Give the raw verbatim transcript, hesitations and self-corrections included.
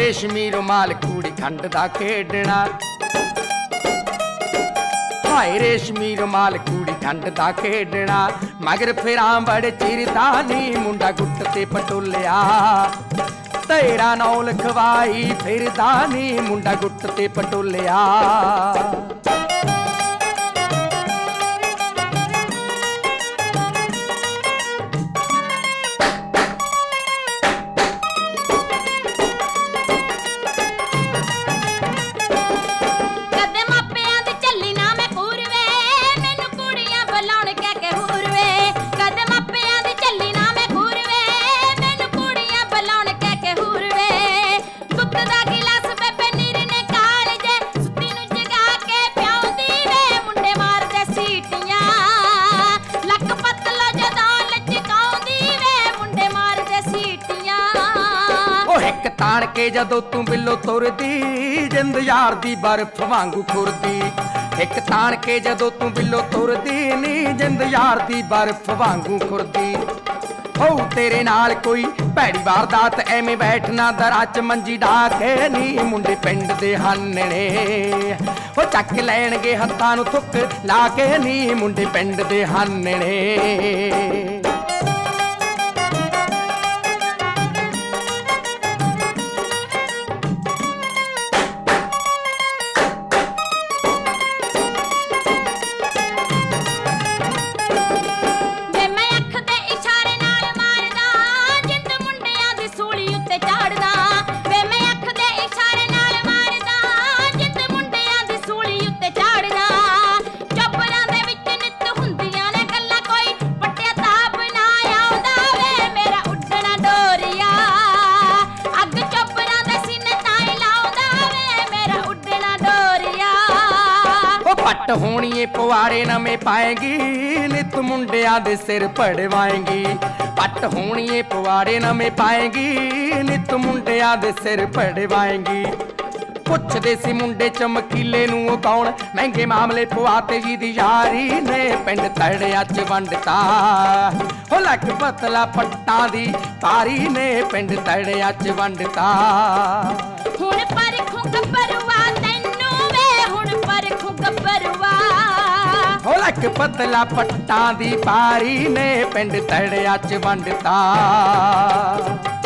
ਰੇਸ਼ਮੀ ਰੁਮਾਲ ਕੂੜੀ ਖੰਡ ਦਾ ਖੇਡਣਾ, ਹਾਏ ਰੇਸ਼ਮੀ ਰੁਮਾਲ ਕੂੜੀ ਖੰਡ ਦਾ ਖੇਡਣਾ। ਮਗਰ ਫਿਰਾਂ ਬੜੇ ਚਿਰਦਾ ਨੀ ਮੁੰਡਾ ਗੁੱਟ ਤੇ ਪਟੋਲਿਆ, ਤੇਰਾ ਨੌ ਲਿਖਵਾਈ ਫਿਰਦਾ ਨੀ ਮੁੰਡਾ ਗੁੱਟ ਤੇ ਪਟੋਲਿਆ। ਤਾਣ ਕੇ ਜਦੋਂ ਤੂੰ ਬਿੱਲੋ ਤੁਰਦੀ, ਜਿੰਦ ਯਾਰ ਦੀ ਬਰਫ਼ ਵਾਂਗੂ ਖੁਰਦੀ। ਇੱਕ ਤਾਣ ਕੇ ਜਦੋਂ ਤੂੰ ਬਿੱਲੋ ਤੁਰਦੀ ਨੀ, ਜਿੰਦ ਯਾਰ ਦੀ ਬਰਫ਼ ਵਾਂਗੂ ਖੁਰਦੀ। ਹੋ ਤੇਰੇ ਨਾਲ ਕੋਈ ਭੈੜੀ ਵਾਰਦਾਤ, ਐਵੇਂ ਬੈਠਣਾ ਦਰਾਂ ਚ ਮੰਜੀ ਢਾ ਕੇ ਨੀ ਮੁੰਡੇ ਪਿੰਡ ਦੇ ਹਾਨਣੇ। ਉਹ ਚੱਕ ਲੈਣਗੇ ਹੱਥਾਂ ਨੂੰ ਥੁੱਕ ਲਾ ਕੇ ਨੀ ਮੁੰਡੇ ਪਿੰਡ ਦੇ ਹਾਨਣੇ। ਪੱਟ ਹੋਣੀਏ ਪਵਾਰੇ ਨਵੇਂ ਪਾਏਗੀ, ਨਿਤ ਮੁੰਡਿਆਂ ਦੇ ਸਿਰ ਪੜਵਾਏਗੀ। ਪੱਟ ਹੋਣੀਏ ਪਵਾਰੇ ਨਵੇਂ ਪਾਏਗੀ, ਨਿਤ ਮੁੰਡਿਆਂ ਦੇ ਸਿਰ ਪੜਵਾਏਗੀ। ਪੁੱਛਦੇ ਸੀ ਮੁੰਡੇ ਚਮਕੀਲੇ ਨੂੰ ਉਹ ਕੌਣ, ਮਹਿੰਗੇ ਮਾਮਲੇ ਪਵਾਤੇ ਜੀ ਦੀ ਯਾਰੀ ਨੇ ਪਿੰਡ ਤੜਿਆਂ ਚ ਵੰਡਤਾ। ਹੋ ਲੱਕ ਪਤਲਾ ਪੱਟਾਂ ਦੀ ਪਾਰੀ ਨੇ ਪਿੰਡ ਤੜਿਆਂ ਚ ਵੰਡਤਾ। ਹੁਣ ਪਰਖੂ ਗੱਭਰੂਆ ਤੈਨੂੰ ਵੇ, ਹੁਣ ਪਰਖੂ ਗੱਭਰੂਆ। ਹੋ ਲੱਕ ਪਤਲਾ ਪੱਟਾਂ ਦੀ ਪਾਰੀ ਨੇ ਪਿੰਡ ਤੜਿਆਂ ਚ ਵੰਡਤਾ।